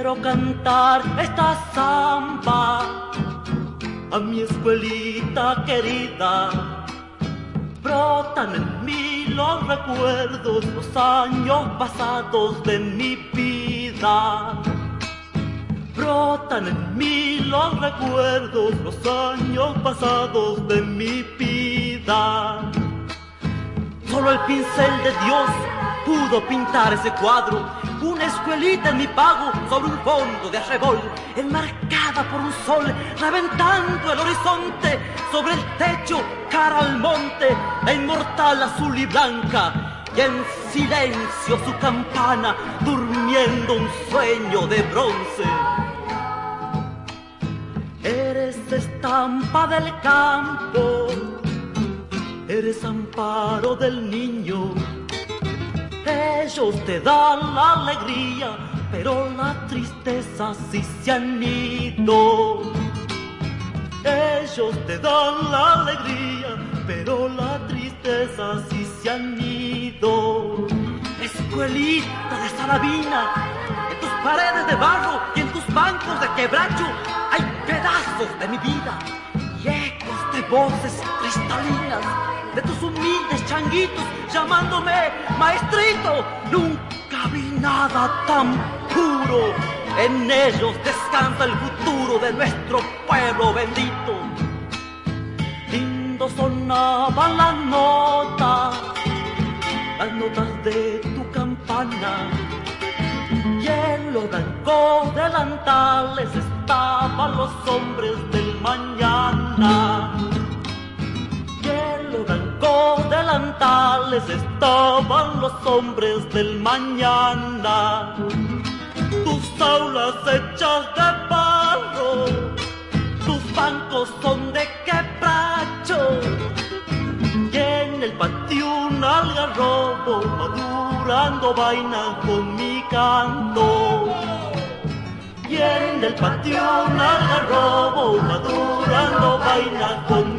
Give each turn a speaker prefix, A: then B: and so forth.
A: quiero cantar esta samba a mi escuelita querida. Brotan en mí los recuerdos, los años pasados de mi vida. Brotan en mí los recuerdos, los años pasados de mi vida. Solo el pincel de Dios pudo pintar ese cuadro. Una escuelita en mi pago sobre un fondo de arrebol, enmarcada por un sol reventando el horizonte. Sobre el techo, cara al monte, la inmortal azul y blanca, y en silencio su campana durmiendo un sueño de bronce. Eres estampa del campo, eres amparo del niño. Ellos te dan la alegría, pero la tristeza sí se han ido. Ellos te dan la alegría, pero la tristeza sí se han ido. Escuelita de Salavina, en tus paredes de barro y en tus bancos de quebracho hay pedazos de mi vida y ecos de voces cristalinas de tus humildes changuitos llamándome maestrito. Nunca vi nada tan puro. En ellos descansa el futuro de nuestro pueblo bendito. Lindo sonaban las notas de tu campana, y en los blancos delantales estaban los hombres del mañana. Y en los blancos delantales estaban los hombres del mañana. Tus aulas hechas de barro, tus bancos son de quebracho, y en el patio un algarrobo madurando vaina con mi canto. Y en el patio un algarrobo madurando vaina con